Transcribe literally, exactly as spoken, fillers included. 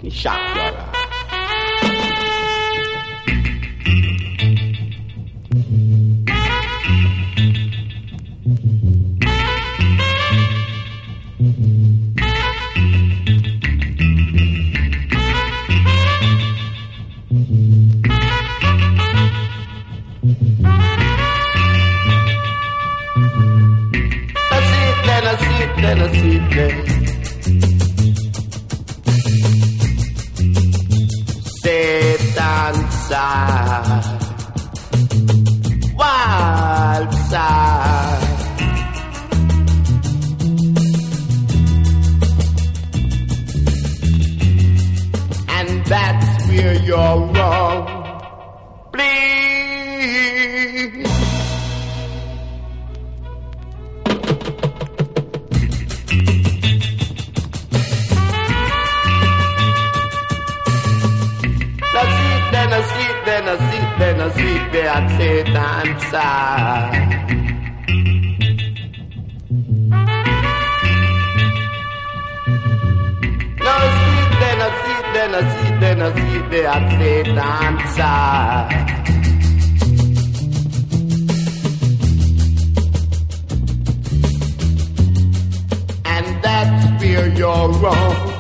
He shock your eye. Satan side, wild side. And that's where you're wrong. Please. Then I sit, then I sit, then I sit there and Satan side. No sit, then I sit, then I sit, then I sit there and Satan side. And that's where you're wrong.